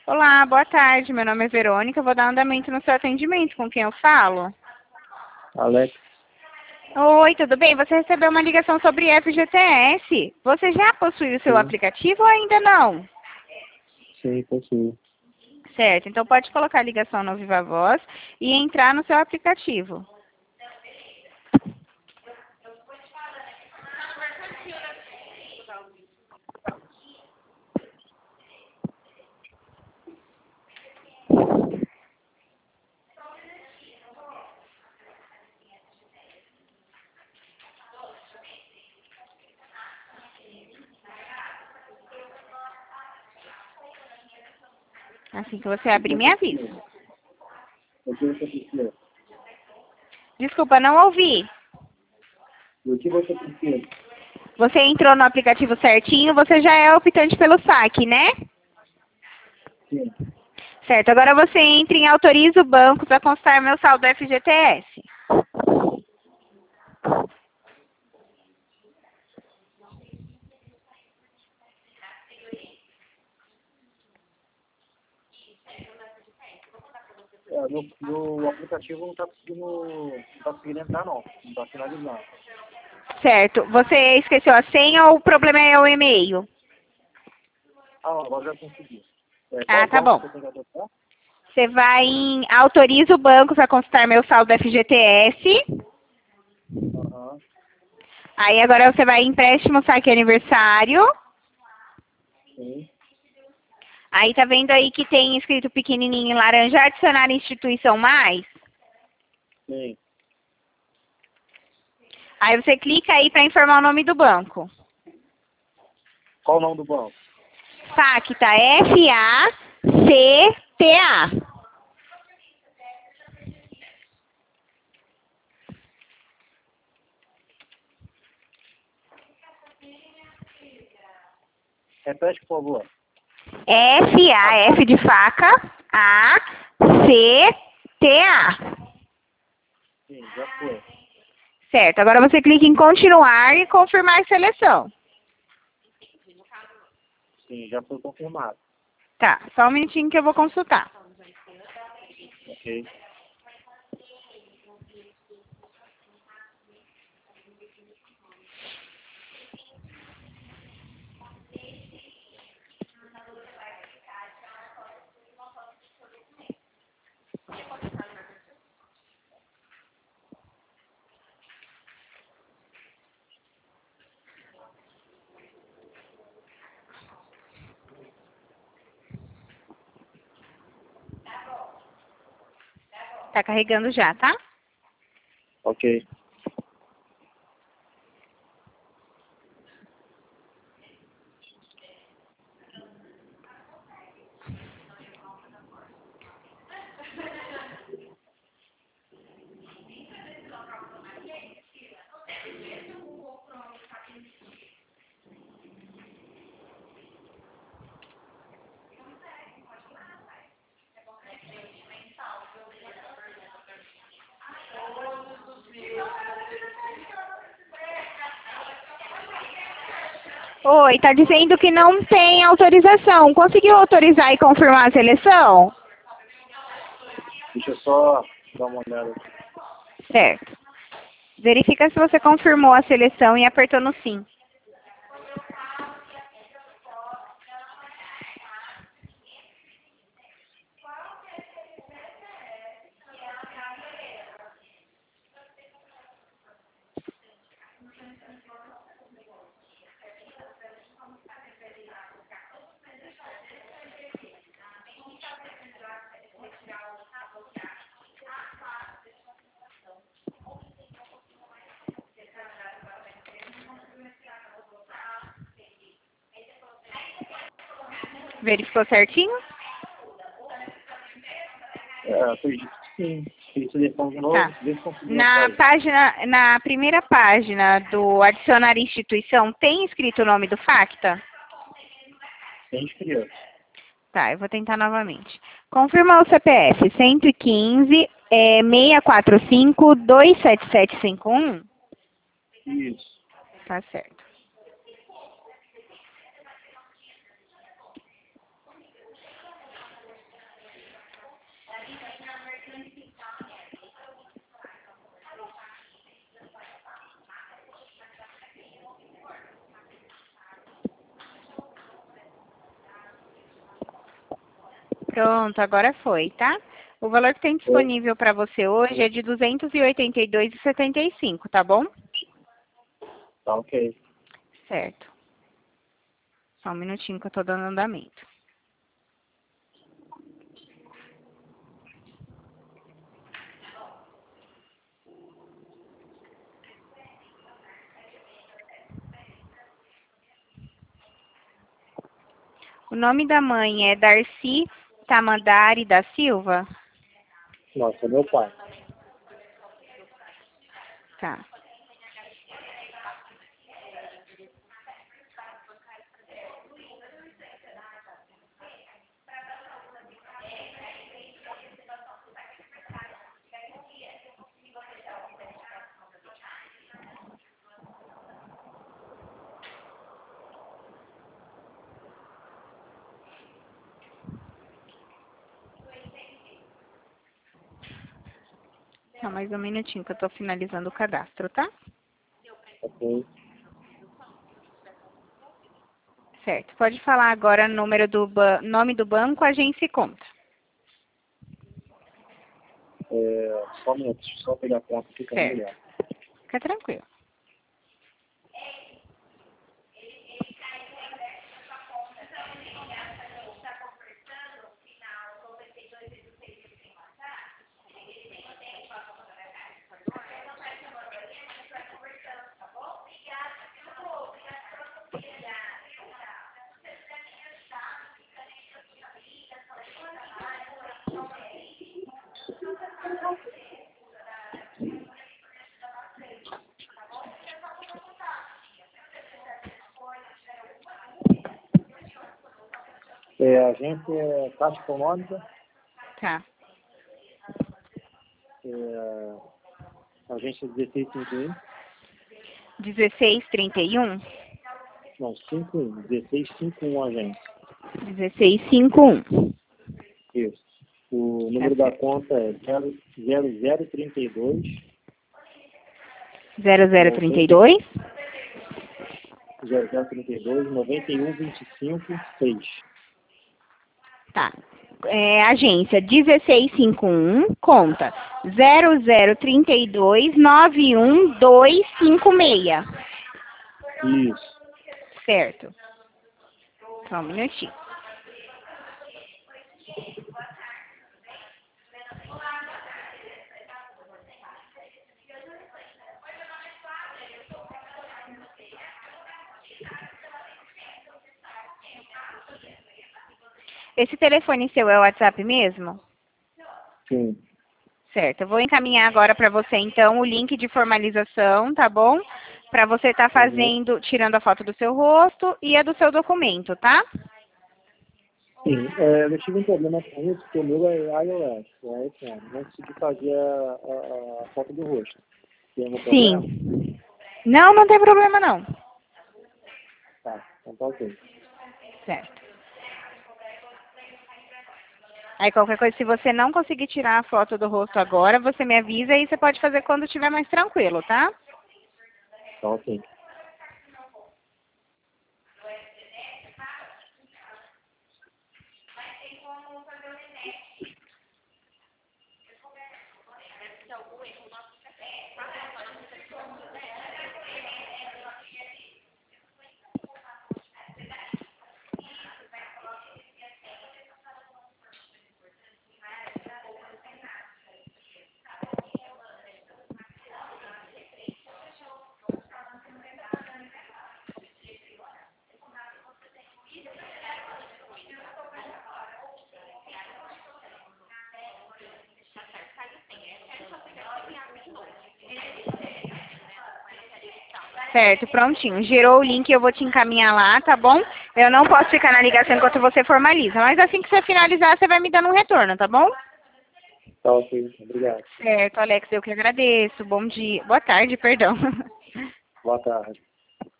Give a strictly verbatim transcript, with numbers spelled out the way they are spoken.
Olá, boa tarde. Meu nome é Verônica. Eu vou dar andamento no seu atendimento. Com quem eu falo? Alex, Oi, tudo bem? Você recebeu uma ligação sobre F G T S. Você já possui o seu sim, aplicativo ou ainda não? sim, possuo. Certo, então pode colocar a ligação no Viva Voz e entrar no seu aplicativo. Assim que você O que abrir, me você avisa. precisa? O que você precisa? Desculpa, não ouvi. O que você precisa? Você entrou no aplicativo certinho, você já é optante pelo saque, né? Sim. Certo, agora você entra em autoriza o banco para constar meu saldo F G T S. É, meu, meu aplicativo não está conseguindo, não tá conseguindo entrar, não. Não está finalizando. Certo, você esqueceu a senha ou o problema é o e-mail? Ah, não, agora já consegui. É, Ah, qual tá banco bom. você tem que adotar? Você vai em autoriza o banco para constar meu saldo F G T S. Aham, Aí agora você vai em empréstimo saque aniversário. sim, Aí tá vendo aí que tem escrito pequenininho em laranja, adicionar instituição mais? sim. Aí você clica aí para informar o nome do banco. Qual o nome do banco? Facta, F A C T A. Repete, por favor. F A, F de faca, A, C, T, A. Sim, já foi. Certo, agora você clica em continuar e confirmar a seleção. Sim, já foi confirmado. Tá, só um minutinho que eu vou consultar. Ok. Tá carregando já, tá? Ok. Oi, tá dizendo que não tem autorização. Conseguiu autorizar e confirmar a seleção? Deixa eu só dar uma olhada aqui. Certo. Verifica se você confirmou a seleção e apertou no sim. Verificou certinho? É, acredito que sim. Fiz telefone de Tá. novo, vê se conseguiu entrar Na aí. página, na primeira página do adicionar instituição, tem escrito o nome do Facta? Tem inscrito. Tá, eu vou tentar novamente. Confirma o C P F cento e quinze, é, seiscentos e quarenta e cinco, dois sete sete cinco um? Isso. Tá certo. Pronto, agora foi, tá? O valor que tem disponível para você hoje é de duzentos e oitenta e dois reais e setenta e cinco centavos, tá bom? Tá ok. Certo. Só um minutinho que eu tô dando andamento. O nome da mãe é Darcy Tamadari da Silva? Nossa, é meu pai. Tá. Só mais um minutinho que eu tô finalizando o cadastro, tá? Ok. Certo. Pode falar agora o número do ba- nome do banco, agência e conta. É, só um minuto, deixa eu só pegar a conta aqui que eu não me Certo. lembro. Fica tranquilo. É, a agência é Caixa Econômica, Tá. é, agência dezesseis cinquenta e um, dezesseis trinta e um? não, cinquenta e um, dezesseis cinquenta e um agência. dezesseis cinquenta e um. Isso. O número Tá da certo. conta é zero zero trinta e dois, zero zero trinta e dois? zero zero trinta e dois, noventa e um, vinte e cinco, seis. Tá. É, agência dezesseis cinquenta e um, conta zero zero trinta e dois, nove um dois cinco seis. Isso. Certo. Só um minutinho. Esse telefone seu é o WhatsApp mesmo? Sim. Certo. Eu vou encaminhar agora para você, então, o link de formalização, tá bom? Para você estar Uhum. fazendo, tirando a foto do seu rosto e a do seu documento, tá? Sim. É, eu tive um problema com isso, porque o meu é iOS, é iPhone. Não consegui fazer a, a, a foto do rosto. Tem algum problema? Sim. Não, não tem problema não. Tá, então tá ok. Certo. Aí qualquer coisa, se você não conseguir tirar a foto do rosto agora, você me avisa e você pode fazer quando estiver mais tranquilo, tá? Tá ok. Certo, prontinho. Gerou o link, eu vou te encaminhar lá, tá bom? Eu não posso ficar na ligação enquanto você formaliza, mas assim que você finalizar, você vai me dando um retorno, tá bom? Tá ok, obrigado. Certo, Alex, eu que agradeço. Bom dia. Boa tarde, perdão. Boa tarde.